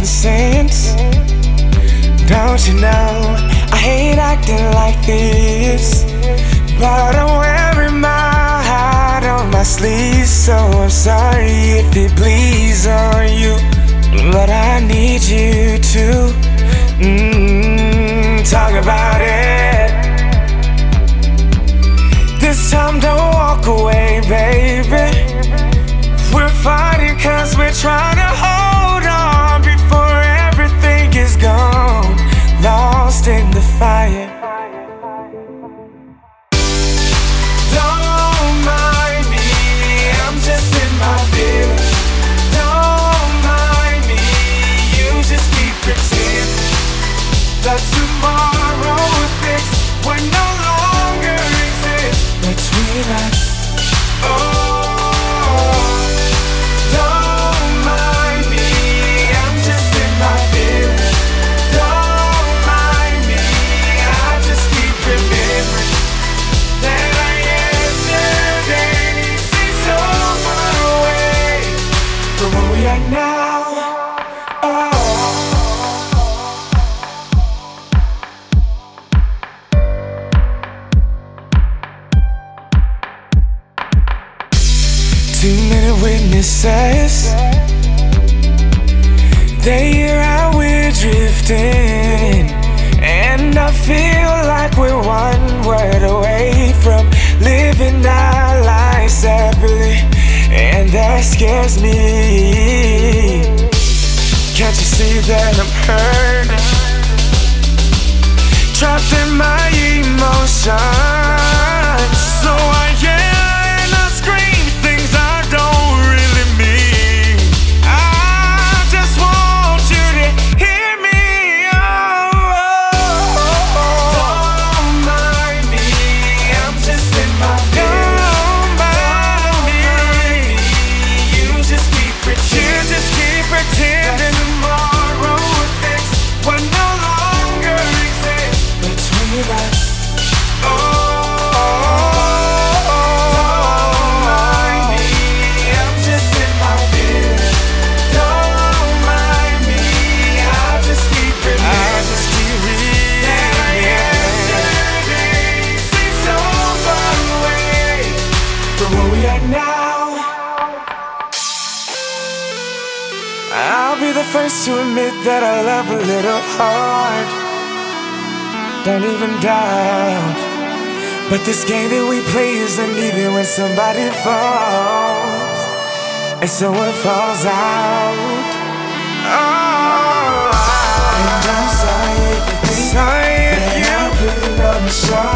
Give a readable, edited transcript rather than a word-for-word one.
making sense. Don't you know I hate acting like this, but I'm wearing my heart on my sleeve. So I'm sorry if it bleeds on you, but I need you to talk about it. This time don't walk away, baby. We're fighting cause we're trying to hold on before everything is gone, lost in the fire. Don't mind me, I'm just in my feelings. Don't mind me, you just keep pretending that tomorrow will fix what no longer exists between us. Don't mind me, I'm just in my feelings. Don't mind me, I just keep remembering that our yesterday seems so far away from where we are now. Too many witnesses, they hear how we're drifting, and I feel like we're one word away from living our lives happily, and that scares me. Can't you see that I'm hurt, trapped in my emotions? So I yell and I scream things I don't really mean. I just want you to hear me. Don't mind me, I'm just in my feelings. Don't mind me, you just keep pretending that tomorrow will fix what no longer exists between us. I'll be the first to admit that I love a little hard, don't even doubt. But this game that we play isn't even when somebody falls, and someone falls out. And I'm sorry if you put it on the show.